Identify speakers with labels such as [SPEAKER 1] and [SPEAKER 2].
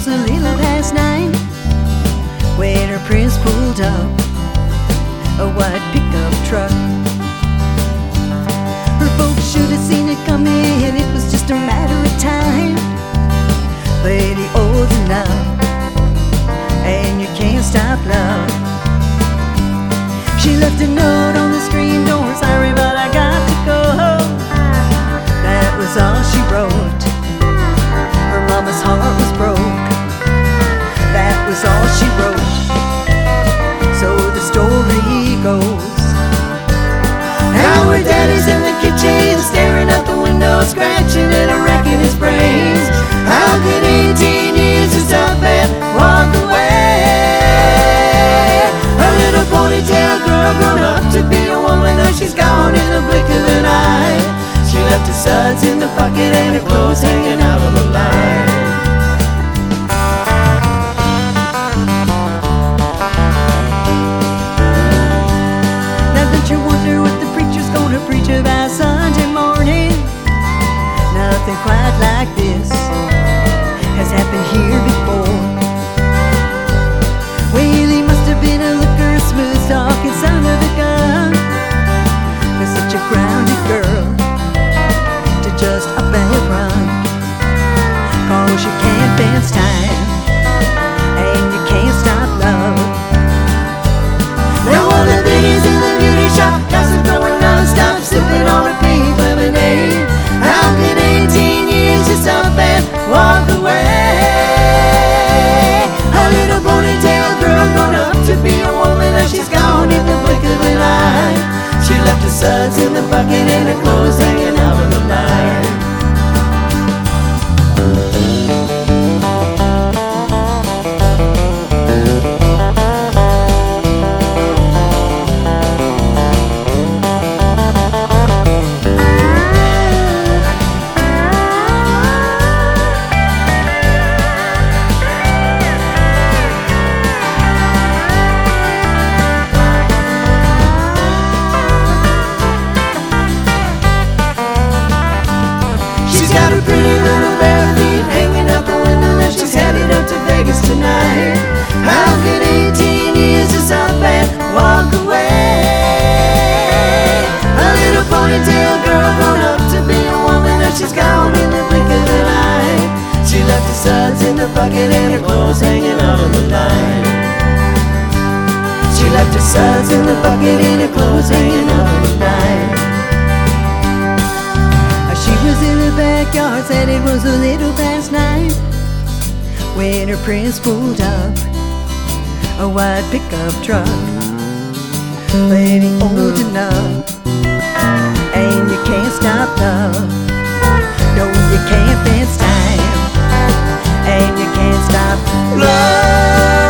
[SPEAKER 1] was a little past 9 when her prince pulled up a white pickup truck. Her folks should have seen it coming, it was just a matter of time. Lady old enough, and you can't stop love. She left a note on the screen door, sorry but I got to go. That was all she wrote. Her mama's heart was broke. That was all she wrote. So the story goes, now her daddy's in the kitchen, staring out the window, scratching and racking his brains. How could 18 years just up and walk away? A little ponytail girl grown up to be a woman, now she's gone in the blink of an eye. She left her suds in the bucket and her clothes hanging out of the line. Now don't you wonder what the preacher's gonna preach about Sunday morning? Nothing quite like this has happened here before. Well, he must have been a looker, smooth talking son of a gun, for such a grounded girl to just up and run. Cause you can't dance time, and you can't stop love. Now all the ladies in the beauty shop, gossip going non-stop, sipping on a pink lemonade. How can 18 years just up and walk away? A little ponytail girl grown up to be a woman, and she's gone in the blink of an eye. She left her suds in the bucket and her clothes hanging out of the line. Tonight, how could 18 years just up and walk away? A little ponytail girl grown up to be a woman, now she's gone in the blink of an eye. She left her suds in the bucket and her clothes hanging out of the line. She left her suds in the bucket and her clothes hanging out of the line. She was in the backyard, said it was a little past 9 when her prince pulled up a white pickup truck. Lady old enough, and you can't stop love. No, you can't dance time, and you can't stop love.